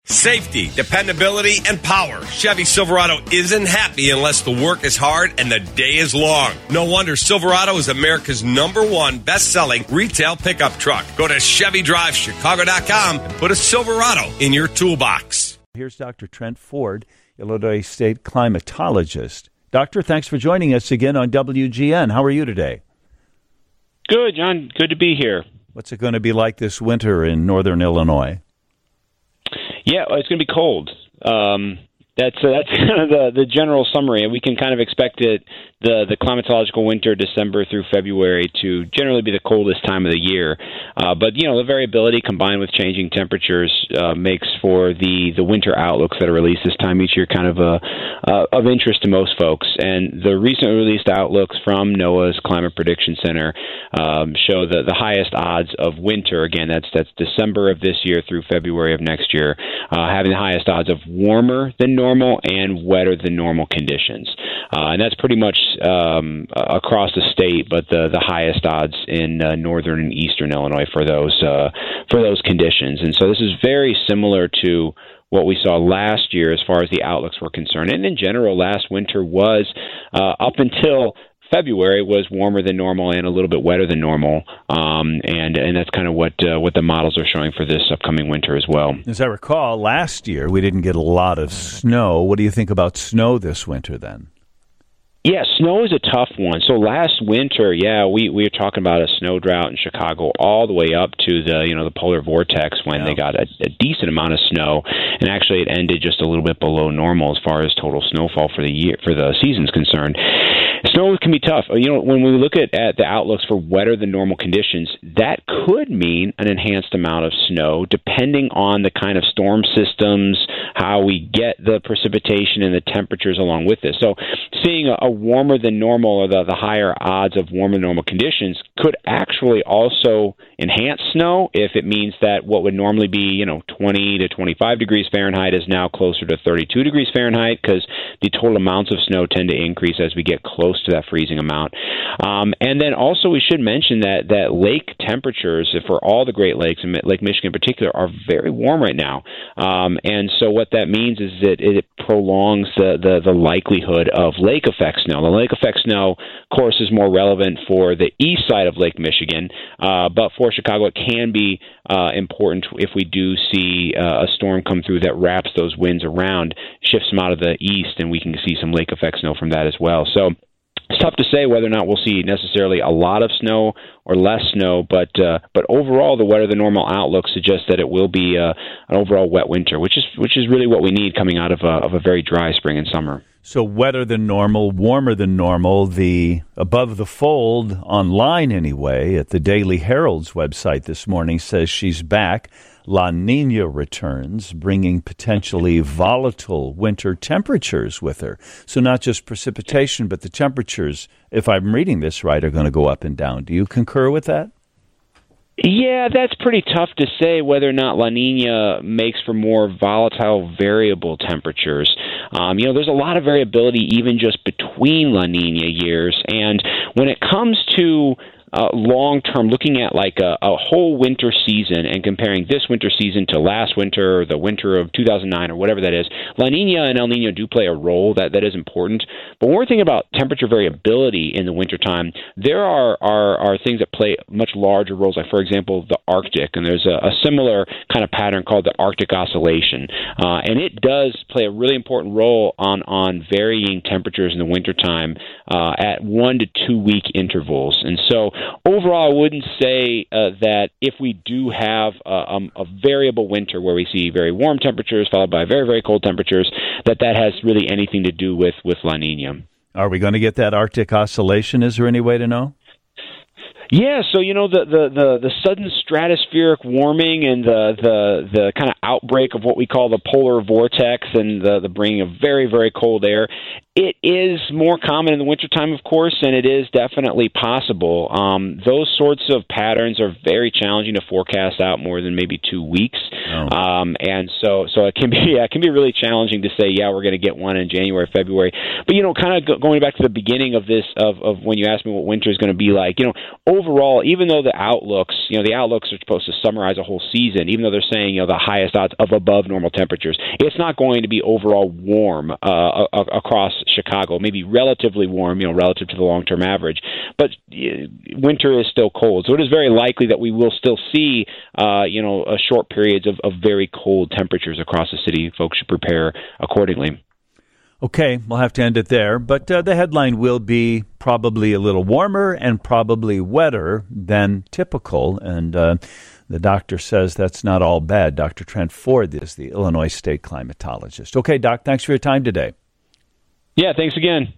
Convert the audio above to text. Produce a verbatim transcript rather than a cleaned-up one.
Safety, dependability, and power. Chevy Silverado isn't happy unless the work is hard and the day is long. No wonder Silverado is America's number one best-selling retail pickup truck. Go to Chevy Drive Chicago dot com and put a Silverado in your toolbox. Here's Doctor Trent Ford, Illinois State climatologist. Doctor, thanks for joining us again on W G N. How are you today? Good, John. Good to be here. What's it going to be like this winter in northern Illinois? Yeah, it's going to be cold. Um, that's uh, that's kind of the, the general summary. We can kind of expect it, the, the climatological winter, December through February, to generally be the coldest time of the year. Uh, but, you know, the variability combined with changing temperatures uh, makes for the, the winter outlooks that are released this time each year kind of uh, uh, of interest to most folks. And the recently released outlooks from NOAA's Climate Prediction Center um, show the, the highest odds of winter. Again, that's that's December of this year through February of next year, uh, having the highest odds of warmer than normal and wetter than normal conditions. Uh, and that's pretty much um, across the state, but the, the highest odds in uh, northern and eastern Illinois for those uh, for those conditions. And so this is very similar to what we saw last year as far as the outlooks were concerned. And in general, last winter was, uh, up until February, was warmer than normal and a little bit wetter than normal, um, and and that's kind of what uh, what the models are showing for this upcoming winter as well. As I recall, last year we didn't get a lot of snow. What do you think about snow this winter then? Yeah, snow is a tough one. So last winter, yeah, we, we were talking about a snow drought in Chicago all the way up to the you know the polar vortex when yeah. they got a, a decent amount of snow, and actually it ended just a little bit below normal as far as total snowfall for the year for the season's concerned. Snow can be tough. You know, when we look at, at the outlooks for wetter than normal conditions, that could mean an enhanced amount of snow, depending on the kind of storm systems, how we get the precipitation and the temperatures along with this. So seeing a, a warmer than normal or the, the higher odds of warmer than normal conditions could actually also enhance snow if it means that what would normally be, you know, twenty to twenty-five degrees Fahrenheit is now closer to thirty-two degrees Fahrenheit, because the total amounts of snow tend to increase as we get close to that freezing amount. Um, and then also we should mention that that lake temperatures for all the Great Lakes, and Lake Michigan in particular, are very warm right now. Um, and so what that means is that it prolongs the, the, the likelihood of lake effect snow. The lake effect snow, of course, is more relevant for the east side of Lake Michigan, uh, but for Chicago it can be uh, important if we do see uh, a storm come through that wraps those winds around, shifts them out of the east, and we can see some lake effect snow from that as well. So it's tough to say whether or not we'll see necessarily a lot of snow or less snow, but uh, but overall, the wetter than normal outlook suggests that it will be uh, an overall wet winter, which is which is really what we need coming out of a, of a very dry spring and summer. So wetter than normal, warmer than normal. The Above the Fold online, anyway, at the Daily Herald's website this morning says she's back. La Nina returns, bringing potentially volatile winter temperatures with her. So not just precipitation, but the temperatures, if I'm reading this right, are going to go up and down. Do you concur with that? Yeah, that's pretty tough to say whether or not La Nina makes for more volatile, variable temperatures. Um, you know, there's a lot of variability even just between La Nina years, and when it comes to Uh, long-term, looking at like a, a whole winter season and comparing this winter season to last winter or the winter of two thousand nine or whatever that is, La Nina and El Nino do play a role that, that is important. But when we're thinking about temperature variability in the wintertime, there are, are, are things that play much larger roles, like, for example, the Arctic. And there's a, a similar kind of pattern called the Arctic Oscillation. Uh, and it does play a really important role on, on varying temperatures in the wintertime uh, at one to two week intervals. And so overall, I wouldn't say uh, that if we do have a, um, a variable winter where we see very warm temperatures followed by very, very cold temperatures, that that has really anything to do with, with La Nina. Are we going to get that Arctic oscillation? Is there any way to know? Yeah, so you know the, the, the, the sudden stratospheric warming and the, the the kind of outbreak of what we call the polar vortex and the, the bringing of very, very cold air, It is more common in the wintertime, of course, and it is definitely possible. Um, those sorts of patterns are very challenging to forecast out more than maybe two weeks. Oh. Um, and so so it can be yeah, it can be really challenging to say, yeah, we're going to get one in January, February. But, you know, kind of go, going back to the beginning of this, of, of when you asked me what winter is going to be like, you know, overall, even though the outlooks, you know, the outlooks are supposed to summarize a whole season, even though they're saying, you know, the highest odds of above normal temperatures, it's not going to be overall warm uh, across Chicago, maybe relatively warm, you know, relative to the long-term average. But uh, winter is still cold, so it is very likely that we will still see, uh, you know, a short periods of, of very cold temperatures across the city. Folks should prepare accordingly. Okay, we'll have to end it there. But uh, the headline will be probably a little warmer and probably wetter than typical. And uh, the doctor says that's not all bad. Doctor Trent Ford is the Illinois state climatologist. Okay, Doc, thanks for your time today. Yeah, thanks again.